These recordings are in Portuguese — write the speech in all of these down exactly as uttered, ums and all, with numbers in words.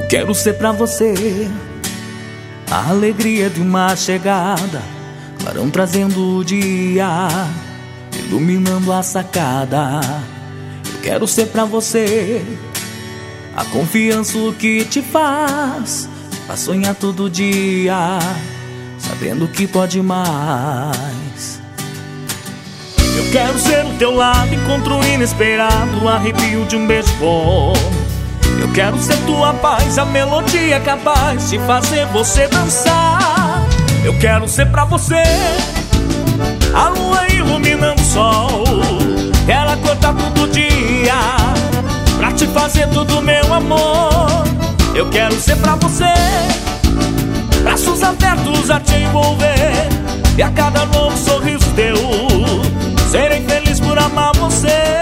Quero ser pra você a alegria de uma chegada, clarão trazendo o dia, iluminando a sacada. Eu quero ser pra você a confiança que te faz, faz sonhar todo dia, sabendo que pode mais. Eu quero ser o teu lado, encontro inesperado, arrepio de um beijo bom. Eu quero ser tua paz, a melodia capaz de fazer você dançar. Eu quero ser pra você a lua iluminando o sol, ela corta todo dia pra te fazer tudo, meu amor. Eu quero ser pra você braços abertos a te envolver, e a cada novo sorriso teu serei feliz por amar você.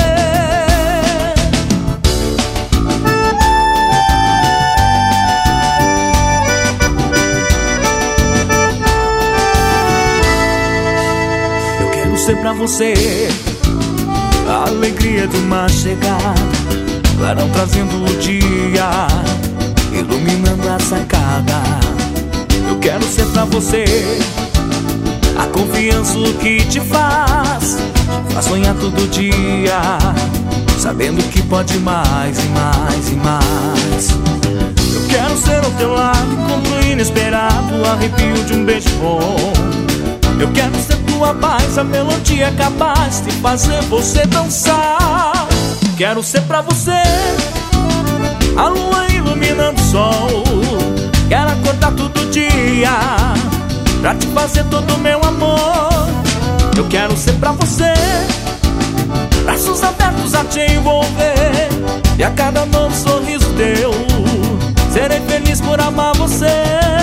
Ser pra você a alegria de uma chegada, clarão trazendo o dia, iluminando a sacada. Eu quero ser pra você a confiança que te faz, faz sonhar todo dia, sabendo que pode mais e mais e mais. Eu quero ser ao teu lado, encontro inesperado, arrepio de um beijo bom. Eu quero ser tua paz, a melodia capaz de fazer você dançar. Quero ser pra você a lua iluminando o sol, quero acordar todo dia pra te fazer todo meu amor. Eu quero ser pra você braços abertos a te envolver, e a cada novo sorriso teu serei feliz por amar você.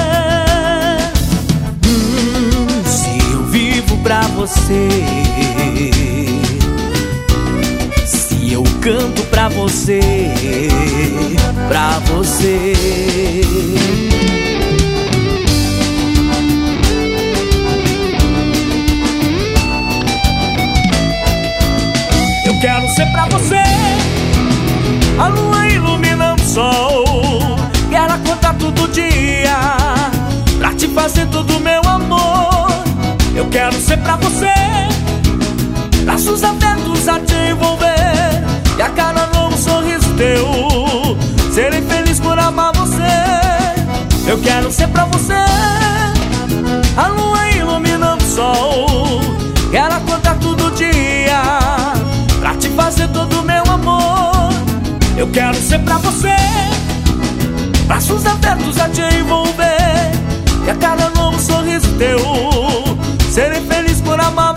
Pra você, se eu canto pra você, pra você. Eu quero ser pra você a lua iluminando o sol, quero acordar todo dia pra te fazer tudo, meu amor. Eu quero ser pra você braços abertos a te envolver, e a cada novo sorriso teu serei feliz por amar você. Eu quero ser pra você a lua iluminando o sol, quero acordar todo dia pra te fazer todo meu amor. Eu quero ser pra você braços abertos a te envolver, e a cada novo sorriso teu serei feliz por amar